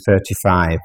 35.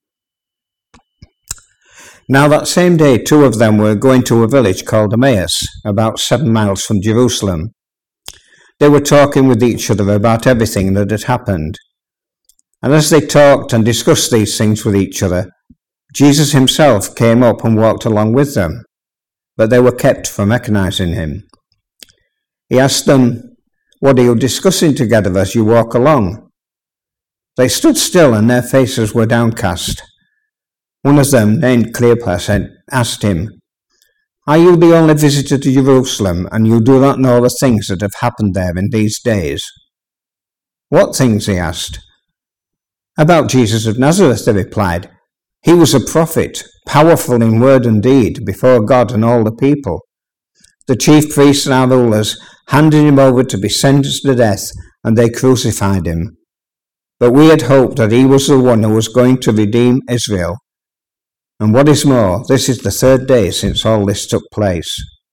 Now that same day 2 of them were going to a village called Emmaus, about 7 miles from Jerusalem. They were talking with each other about everything that had happened. And as they talked and discussed these things with each other, Jesus himself came up and walked along with them, but they were kept from recognizing him. He asked them, "What are you discussing together as you walk along?" They stood still and their faces were downcast. One of them, named Cleopas, asked him, "Are you the only visitor to Jerusalem, and you do not know the things that have happened there in these days?" "What things?" he asked. "About Jesus of Nazareth," they replied. "He was a prophet, powerful in word and deed before God and all the people. The chief priests and our rulers handed him over to be sentenced to death, and they crucified him. But we had hoped that he was the one who was going to redeem Israel. And what is more, this is the 3rd day since all this took place."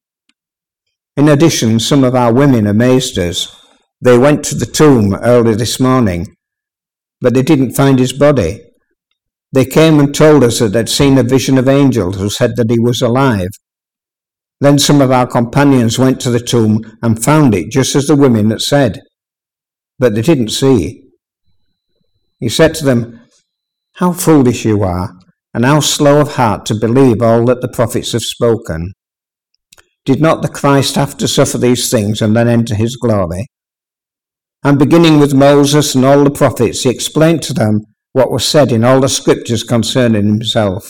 In addition, some of our women amazed us. They went to the tomb early this morning, but they didn't find his body. They came and told us that they'd seen a vision of angels who said that he was alive. Then some of our companions went to the tomb and found it just as the women had said, but they didn't see. He said to them, "How foolish you are, and how slow of heart to believe all that the prophets have spoken. Did not the Christ have to suffer these things and then enter his glory?" And beginning with Moses and all the prophets, he explained to them what was said in all the scriptures concerning himself.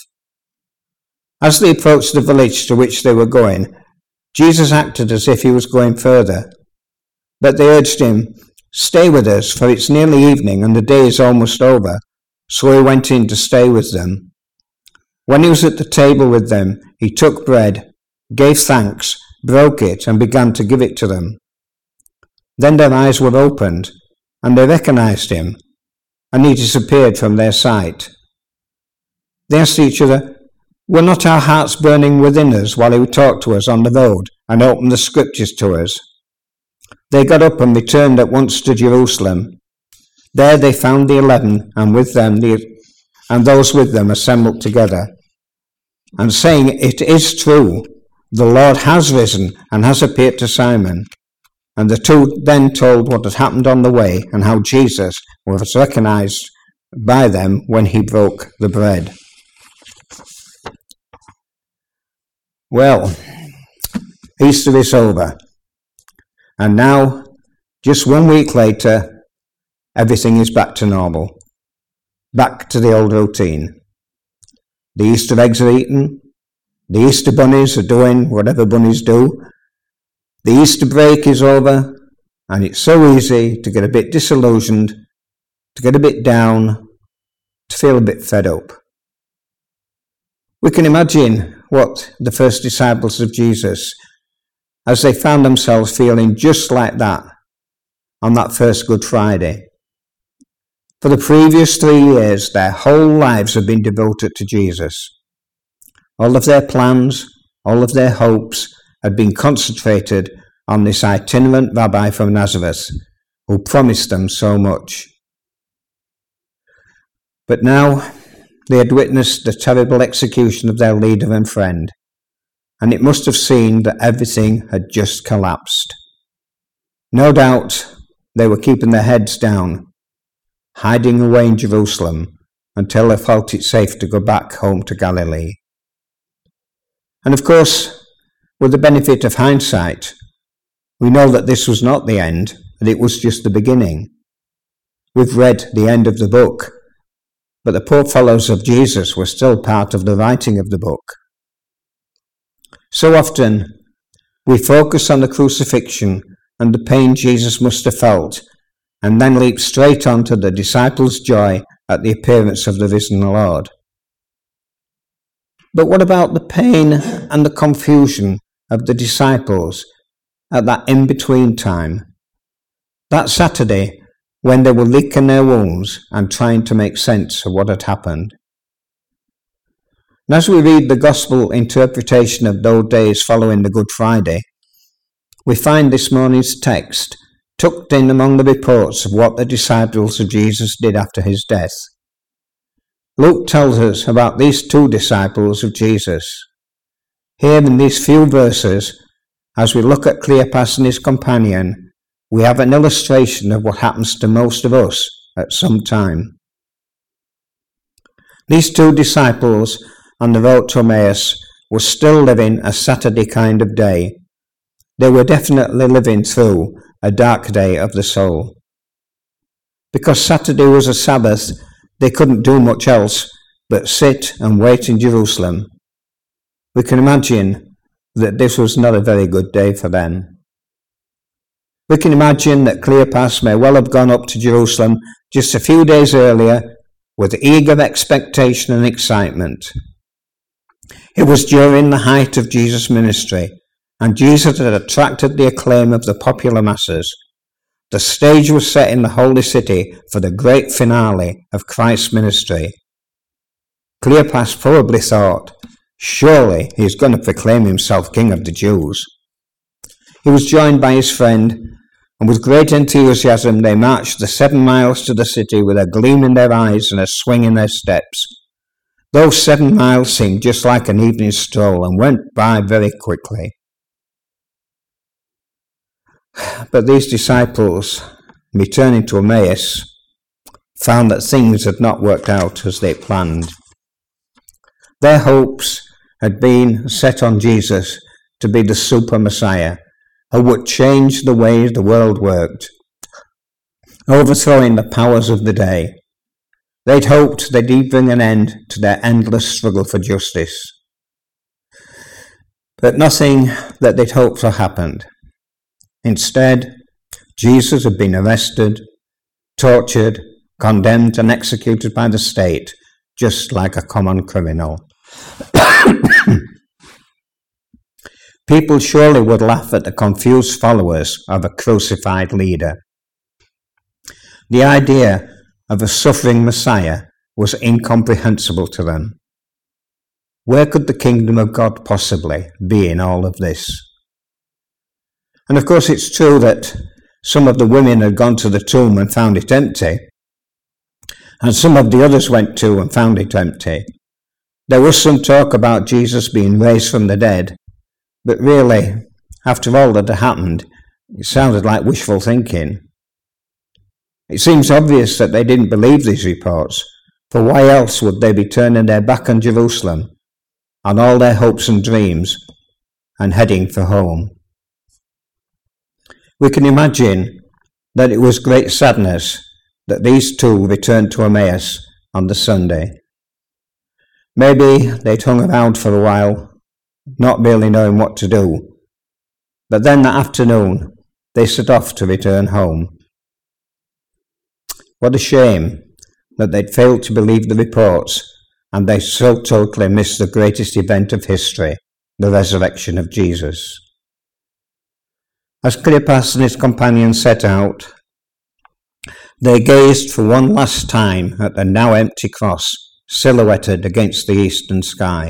As they approached the village to which they were going, Jesus acted as if he was going further. But they urged him, "Stay with us, for it's nearly evening and the day is almost over." So he went in to stay with them. When he was at the table with them, he took bread, gave thanks, broke it, and began to give it to them. Then their eyes were opened, and they recognized him, and he disappeared from their sight. They asked each other, "Were not our hearts burning within us while he talked to us on the road and opened the scriptures to us?" They got up and returned at once to Jerusalem. There they found the 11, and with them and those with them assembled together, and saying, "It is true, the Lord has risen and has appeared to Simon." And the 2 then told what had happened on the way and how Jesus was recognized by them when he broke the bread. Well, Easter is over. And now, just 1 week later, everything is back to normal. Back to the old routine. The Easter eggs are eaten. The Easter bunnies are doing whatever bunnies do. The Easter break is over, and it's so easy to get a bit disillusioned, to get a bit down, to feel a bit fed up. We can imagine what the first disciples of Jesus, as they found themselves feeling just like that on that first Good Friday. For the previous 3 years, their whole lives have been devoted to Jesus. All of their plans, all of their hopes had been concentrated on this itinerant rabbi from Nazareth who promised them so much. But now they had witnessed the terrible execution of their leader and friend, and it must have seemed that everything had just collapsed. No doubt they were keeping their heads down, hiding away in Jerusalem until they felt it safe to go back home to Galilee. And of course, with the benefit of hindsight, we know that this was not the end, that it was just the beginning. We've read the end of the book, but the poor fellows of Jesus were still part of the writing of the book. So often, we focus on the crucifixion and the pain Jesus must have felt, and then leap straight on to the disciples' joy at the appearance of the risen Lord. But what about the pain and the confusion of the disciples at that in-between time? That Saturday, when they were licking their wounds and trying to make sense of what had happened. And as we read the gospel interpretation of those days following the Good Friday, we find this morning's text tucked in among the reports of what the disciples of Jesus did after his death. Luke tells us about these two disciples of Jesus. Here in these few verses, as we look at Cleopas and his companion, we have an illustration of what happens to most of us at some time. These two disciples on the road to Emmaus were still living a Saturday kind of day. They were definitely living through a dark day of the soul. Because Saturday was a Sabbath, they couldn't do much else but sit and wait in Jerusalem. We can imagine that this was not a very good day for them. We can imagine that Cleopas may well have gone up to Jerusalem just a few days earlier with eager expectation and excitement. It was during the height of Jesus' ministry, and Jesus had attracted the acclaim of the popular masses. The stage was set in the holy city for the great finale of Christ's ministry. Cleopas probably thought, surely he's going to proclaim himself King of the Jews. He was joined by his friend, and with great enthusiasm they marched the 7 miles to the city with a gleam in their eyes and a swing in their steps. Those 7 miles seemed just like an evening stroll and went by very quickly. But these disciples, returning to Emmaus, found that things had not worked out as they planned. Their hopes had been set on Jesus to be the super Messiah, who would change the way the world worked, overthrowing the powers of the day. They'd hoped that he'd bring an end to their endless struggle for justice. But nothing that they'd hoped for happened. Instead, Jesus had been arrested, tortured, condemned and executed by the state, just like a common criminal. People surely would laugh at the confused followers of a crucified leader. The idea of a suffering Messiah was incomprehensible to them. Where could the kingdom of God possibly be in all of this? And of course it's true that some of the women had gone to the tomb and found it empty, and some of the others went to and found it empty. There was some talk about Jesus being raised from the dead, but really, after all that had happened, it sounded like wishful thinking. It seems obvious that they didn't believe these reports, for why else would they be turning their back on Jerusalem, on all their hopes and dreams, and heading for home? We can imagine that it was great sadness that these two returned to Emmaus on the Sunday. Maybe they'd hung around for a while, not really knowing what to do, but then that afternoon they set off to return home. What a shame that they'd failed to believe the reports and they so totally missed the greatest event of history, the resurrection of Jesus. As Cleopas and his companions set out, they gazed for one last time at the now empty cross silhouetted against the eastern sky.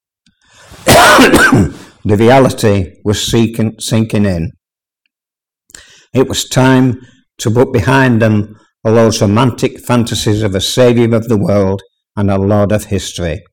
The reality was sinking in. It was time to put behind them all those romantic fantasies of a saviour of the world and a lord of history.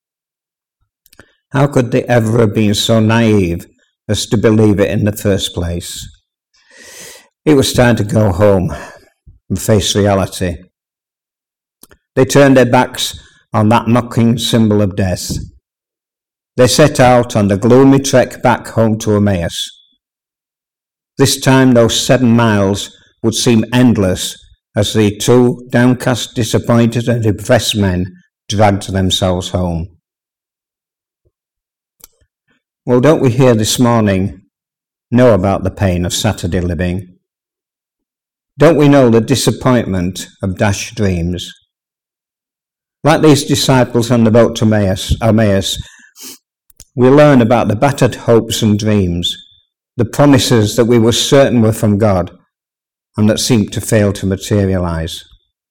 How could they ever have been so naive as to believe it in the first place? It was time to go home and face reality. They turned their backs on that mocking symbol of death. They set out on the gloomy trek back home to Emmaus. This time those 7 miles would seem endless as the two downcast, disappointed and depressed men dragged themselves home. Well, don't we here this morning know about the pain of Saturday living? Don't we know the disappointment of dashed dreams? Like these disciples on the boat to Emmaus, we learn about the battered hopes and dreams, the promises that we were certain were from God and that seemed to fail to materialize.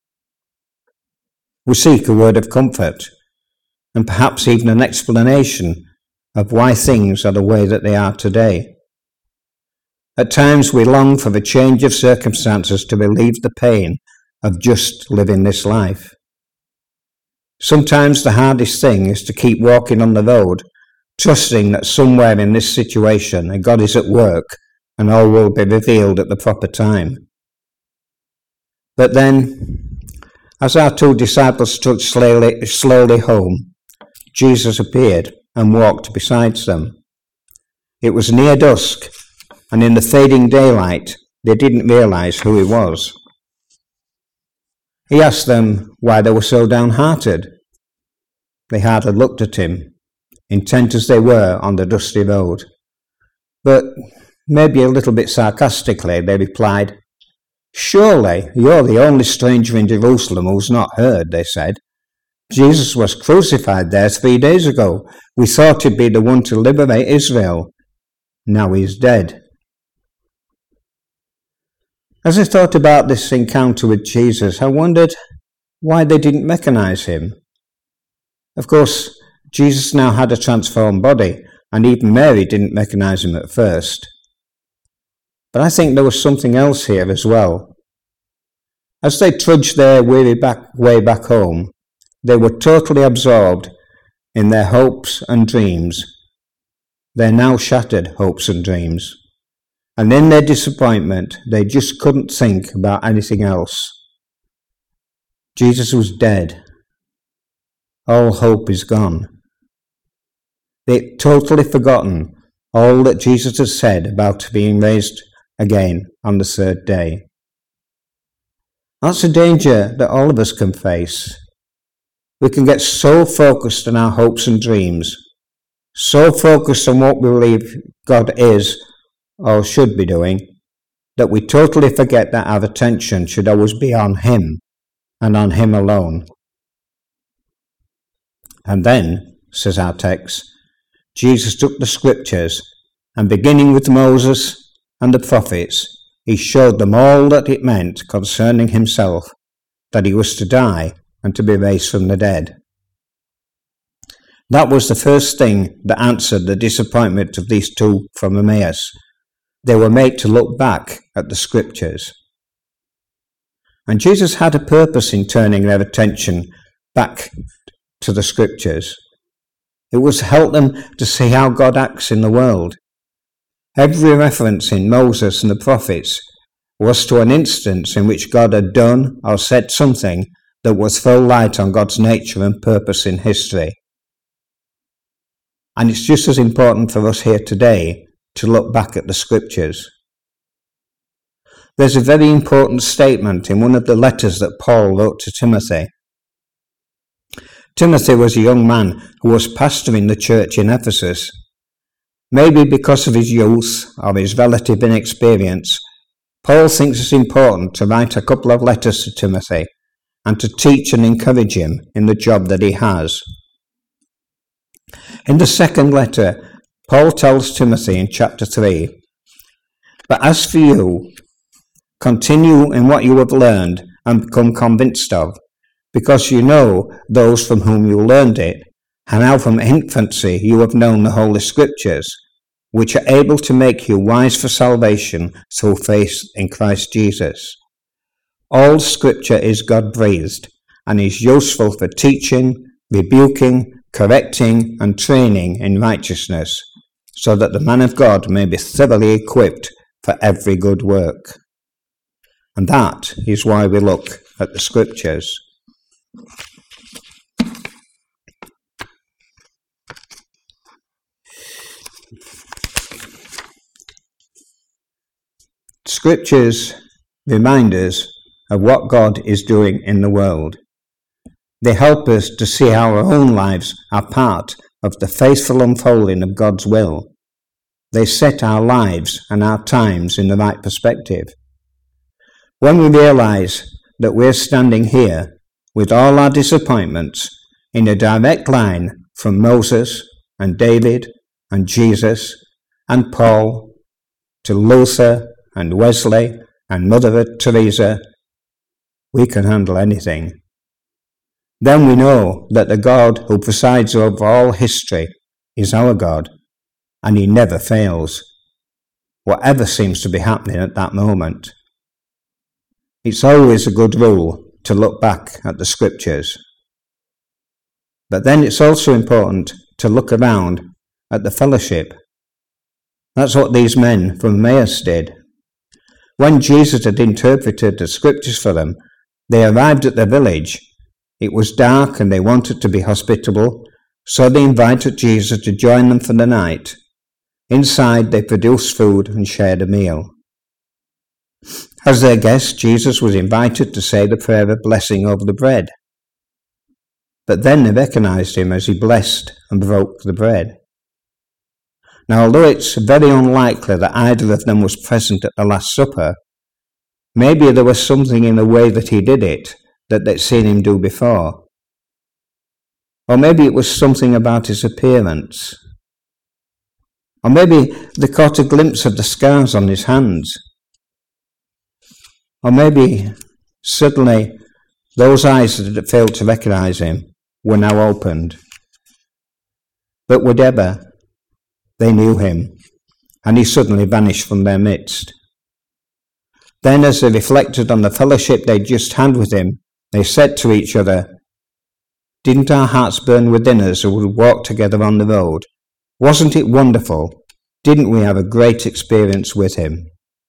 We seek a word of comfort and perhaps even an explanation of why things are the way that they are today. At times we long for the change of circumstances to relieve the pain of just living this life. Sometimes the hardest thing is to keep walking on the road, trusting that somewhere in this situation God is at work and all will be revealed at the proper time. But then, as our two disciples trudged slowly home, Jesus appeared and walked beside them. It was near dusk, and in the fading daylight, they didn't realize who he was. He asked them why they were so downhearted. They hardly looked at him, intent as they were on the dusty road. But maybe a little bit sarcastically, they replied, "Surely you're the only stranger in Jerusalem who's not heard," they said. "Jesus was crucified there 3 days ago. We thought he'd be the one to liberate Israel. Now he's dead." As I thought about this encounter with Jesus, I wondered why they didn't recognize him. Of course, Jesus now had a transformed body, and even Mary didn't recognize him at first. But I think there was something else here as well. As they trudged their weary way back home, they were totally absorbed in their hopes and dreams, their now shattered hopes and dreams. And in their disappointment, they just couldn't think about anything else. Jesus was dead. All hope is gone. They'd totally forgotten all that Jesus had said about being raised again on the third day. That's a danger that all of us can face. We can get so focused on our hopes and dreams, so focused on what we believe God is or should be doing, that we totally forget that our attention should always be on him and on him alone. And then, says our text, Jesus took the scriptures and beginning with Moses and the prophets, he showed them all that it meant concerning himself, that he was to die and to be raised from the dead. That was the first thing that answered the disappointment of these two from Emmaus. They were made to look back at the scriptures. And Jesus had a purpose in turning their attention back to the scriptures. It was to help them to see how God acts in the world. Every reference in Moses and the prophets was to an instance in which God had done or said something that was full light on God's nature and purpose in history. And it's just as important for us here today to look back at the scriptures. There's a very important statement in one of the letters that Paul wrote to Timothy. Timothy was a young man who was pastoring the church in Ephesus. Maybe because of his youth or his relative inexperience, Paul thinks it's important to write a couple of letters to Timothy and to teach and encourage him in the job that he has. In the second letter, Paul tells Timothy in chapter 3, "But as for you, continue in what you have learned and become convinced of, because you know those from whom you learned it, and how from infancy you have known the Holy Scriptures, which are able to make you wise for salvation through faith in Christ Jesus. All Scripture is God-breathed and is useful for teaching, rebuking, correcting, and training in righteousness, so that the man of God may be thoroughly equipped for every good work." And that is why we look at the Scriptures. Scriptures remind us of what God is doing in the world. They help us to see how our own lives are part of the faithful unfolding of God's will. They set our lives and our times in the right perspective. When we realize that we're standing here with all our disappointments in a direct line from Moses and David and Jesus and Paul to Luther and Wesley and Mother Teresa, we can handle anything. Then we know that the God who presides over all history is our God, and he never fails, whatever seems to be happening at that moment. It's always a good rule to look back at the Scriptures. But then it's also important to look around at the fellowship. That's what these men from Emmaus did. When Jesus had interpreted the scriptures for them, they arrived at the village. It was dark and they wanted to be hospitable, so they invited Jesus to join them for the night. Inside, they produced food and shared a meal. As their guest, Jesus was invited to say the prayer of blessing over the bread. But then they recognized him as he blessed and broke the bread. Now, although it's very unlikely that either of them was present at the Last Supper, maybe there was something in the way that he did it that they'd seen him do before. Or maybe it was something about his appearance. Or maybe they caught a glimpse of the scars on his hands. Or maybe suddenly those eyes that had failed to recognize him were now opened. But whatever, they knew him, and he suddenly vanished from their midst. Then, as they reflected on the fellowship they'd just had with him, they said to each other, "Didn't our hearts burn within us as we walked together on the road? Wasn't it wonderful? Didn't we have a great experience with him?"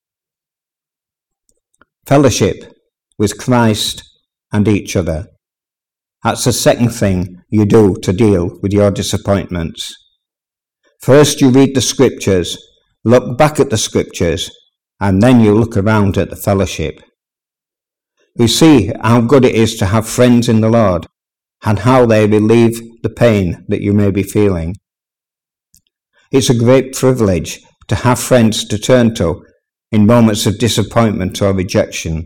Fellowship with Christ and each other. That's the second thing you do to deal with your disappointments. First you read the scriptures, look back at the scriptures, and then you look around at the fellowship. You see how good it is to have friends in the Lord, and how they relieve the pain that you may be feeling. It's a great privilege to have friends to turn to in moments of disappointment or rejection.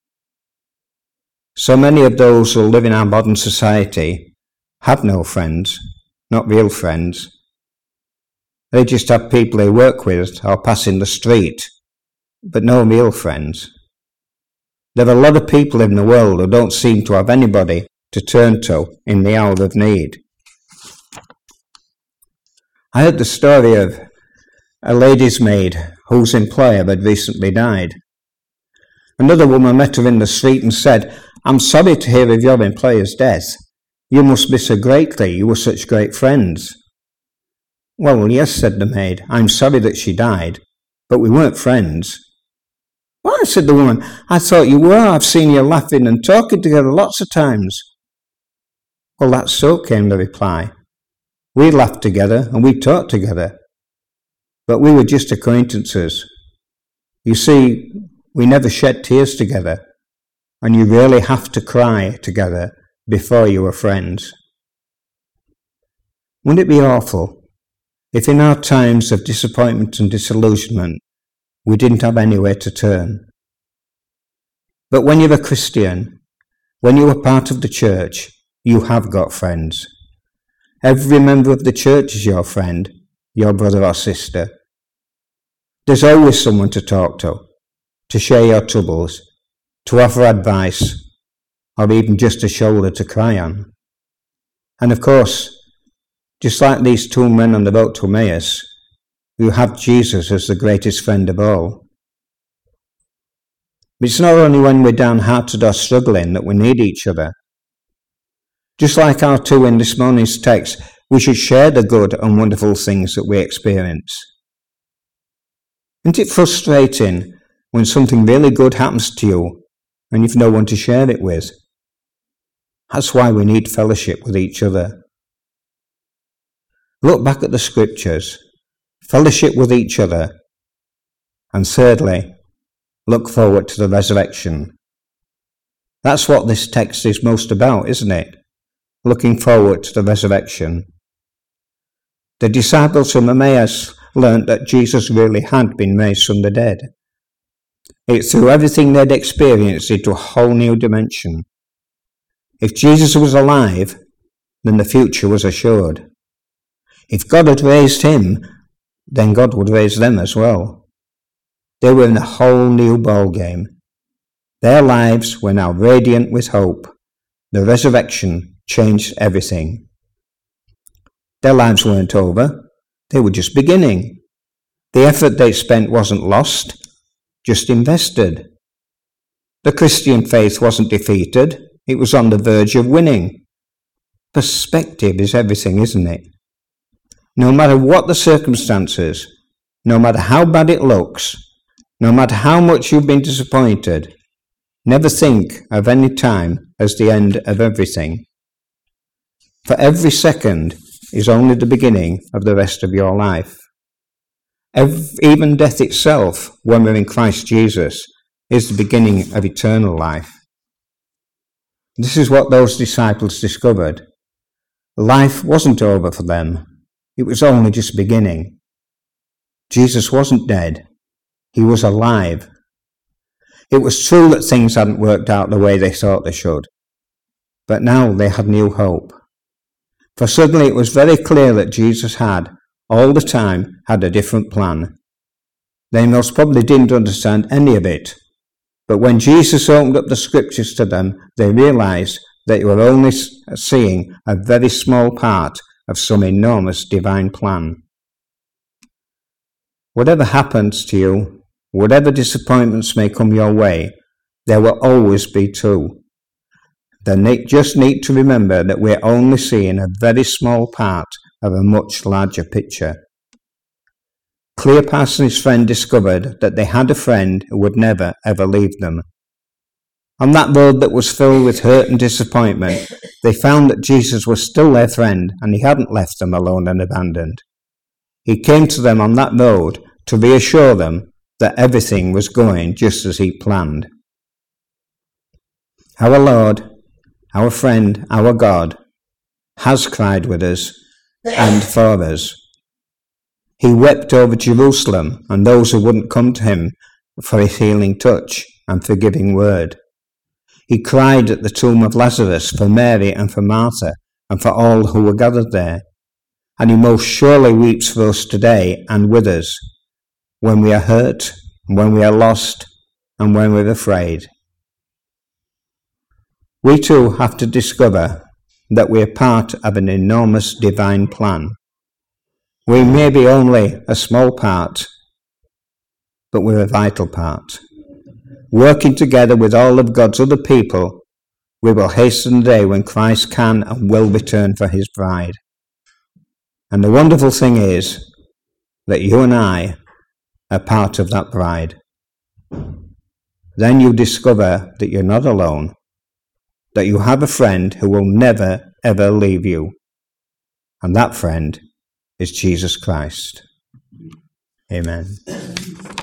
So many of those who live in our modern society have no friends, not real friends. They just have people they work with or pass in the street, but no real friends. There are a lot of people in the world who don't seem to have anybody to turn to in the hour of need. I heard the story of a lady's maid whose employer had recently died. Another woman met her in the street and said, "I'm sorry to hear of your employer's death. You must miss her greatly. You were such great friends." "Well, yes," said the maid. "I'm sorry that she died, but we weren't friends." "Why," said the woman, "I thought you were. I've seen you laughing and talking together lots of times." "Well, that's so," came the reply. "We laughed together and we talked together, but we were just acquaintances. You see, we never shed tears together, and you really have to cry together before you are friends." Wouldn't it be awful if in our times of disappointment and disillusionment we didn't have anywhere to turn? But when you're a Christian, when you are part of the church, you have got friends. Every member of the church is your friend, your brother or sister. There's always someone to talk to share your troubles, to offer advice, or even just a shoulder to cry on. And of course, just like these two men on the road to Emmaus, you have Jesus as the greatest friend of all. But it's not only when we're downhearted or struggling that we need each other. Just like our two in this morning's text, we should share the good and wonderful things that we experience. Isn't it frustrating when something really good happens to you and you've no one to share it with? That's why we need fellowship with each other. Look back at the scriptures, fellowship with each other, and thirdly, look forward to the resurrection. That's what this text is most about, isn't it? Looking forward to the resurrection. The disciples from Emmaus learnt that Jesus really had been raised from the dead. It threw everything they'd experienced into a whole new dimension. If Jesus was alive, then the future was assured. If God had raised him, then God would raise them as well. They were in a whole new ballgame. Their lives were now radiant with hope. The resurrection changed everything. Their lives weren't over. They were just beginning. The effort they spent wasn't lost, just invested. The Christian faith wasn't defeated. It was on the verge of winning. Perspective is everything, isn't it? No matter what the circumstances, no matter how bad it looks, no matter how much you've been disappointed, never think of any time as the end of everything. For every second is only the beginning of the rest of your life. Even death itself, when we're in Christ Jesus, is the beginning of eternal life. This is what those disciples discovered. Life wasn't over for them. It was only just beginning. Jesus wasn't dead. He was alive. It was true that things hadn't worked out the way they thought they should. But now they had new hope. For suddenly it was very clear that Jesus had, all the time, had a different plan. They most probably didn't understand any of it. But when Jesus opened up the scriptures to them, they realized that they were only seeing a very small part of some enormous divine plan. Whatever happens to you, whatever disappointments may come your way, there will always be two. They just need to remember that we're only seeing a very small part of a much larger picture. Cleopas and his friend discovered that they had a friend who would never ever leave them. On that road that was filled with hurt and disappointment, they found that Jesus was still their friend and he hadn't left them alone and abandoned. He came to them on that road to reassure them that everything was going just as he planned. Our Lord, our friend, our God, has cried with us and for us. He wept over Jerusalem and those who wouldn't come to him for his healing touch and forgiving word. He cried at the tomb of Lazarus for Mary and for Martha and for all who were gathered there. And he most surely weeps for us today and with us, when we are hurt, when we are lost, and when we're afraid. We too have to discover that we are part of an enormous divine plan. We may be only a small part, but we're a vital part. Working together with all of God's other people, we will hasten the day when Christ can and will return for his bride. And the wonderful thing is that you and I are part of that bride. Then you discover that you're not alone, that you have a friend who will never, ever leave you. And that friend is Jesus Christ. Amen.